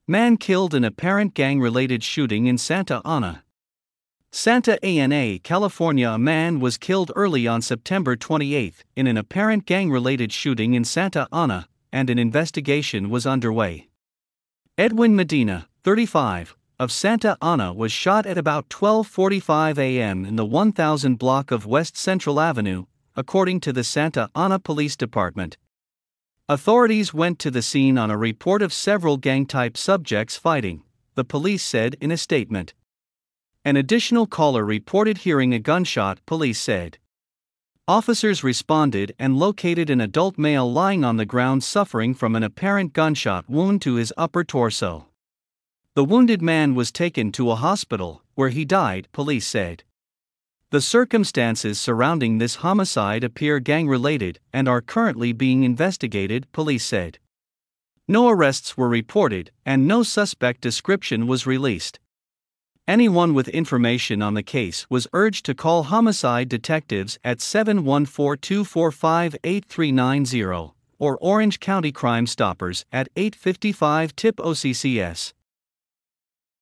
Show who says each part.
Speaker 1: Man killed in apparent gang-related shooting in Santa Ana. Santa Ana, California. A man was killed early on September 28 in an apparent gang-related shooting in Santa Ana, and an investigation was underway. Edwin Medina, 35, of Santa Ana was shot at about 12:45 a.m. in the 1000 block of West Central Avenue, according to the Santa Ana Police Department. Authorities went to the scene on a report of several gang-type subjects fighting, the police said in a statement. An additional caller reported hearing a gunshot, police said. Officers responded and located an adult male lying on the ground suffering from an apparent gunshot wound to his upper torso. The wounded man was taken to a hospital, where he died, police said. The circumstances surrounding this homicide appear gang-related and are currently being investigated, police said. No arrests were reported, and no suspect description was released. Anyone with information on the case was urged to call homicide detectives at 714-245-8390 or Orange County Crime Stoppers at 855-TIP-OCCS.